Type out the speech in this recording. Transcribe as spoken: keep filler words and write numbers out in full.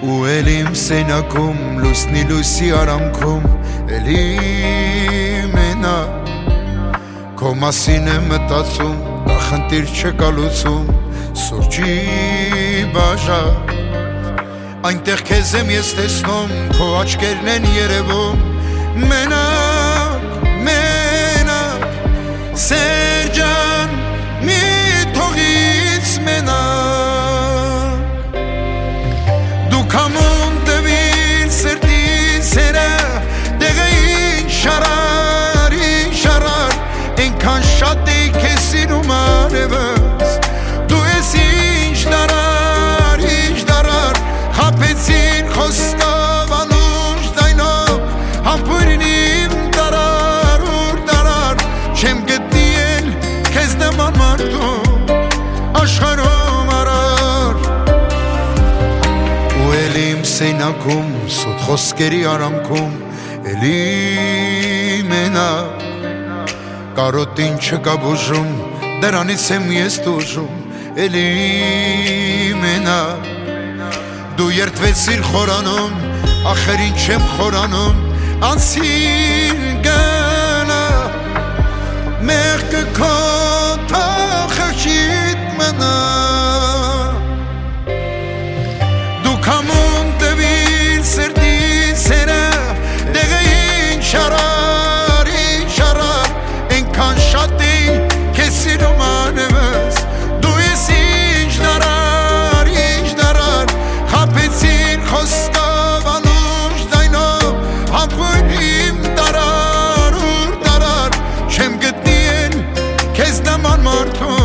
ու էլ իմ սենակում լուսնի լույսի արանքում էլի մենակ Քո մասին եմ մտածում, դա խնդիր չկա լուծում, սուրճի բաժակ Այնտեղ քեզ եմ ես տեսնում, քո աչքերն են երևում Մենակ, մենակ, Սեր ջան, մի թողից մենակ Դու քամուն տվիր սրտի սերը, դեղը ինչ շարար, ինչ շարար Այնքան շատ էի քեզ սիրում արևս Դու ես ինչ դարար, ինչ դարար Խաբեցին խոսքով անուշ ձայնով Համբույրն իմ դարար, ուր դարար Չեմ գտնի էլ քեզ նման մարդու Աշխարհում արար Ու էլ իմ սենակում, սոտ խոսքերի արանքում Էլի մենակ Կարոտին չկա բուժում, դրանից եմ ես տուժում, էլի մենակ Դու երդվեցիր խորանում, ախր ինչ եմ խորանում, անցիր գնա Մեղքը քո թող խղճիդ մնա Դու քամուն տվիր սրտի սերը, դեղը ինչ շարար, ինչ շարար Այնքան շատ էի քեզ սիրում արևս Դու ես ինչ դարար, ինչ դարար Խաբեցին խոսքով անուշ ձայնով Համբույր իմ դարար, ուր դարար Չեմ գտնի էլ քեզ նման մարդու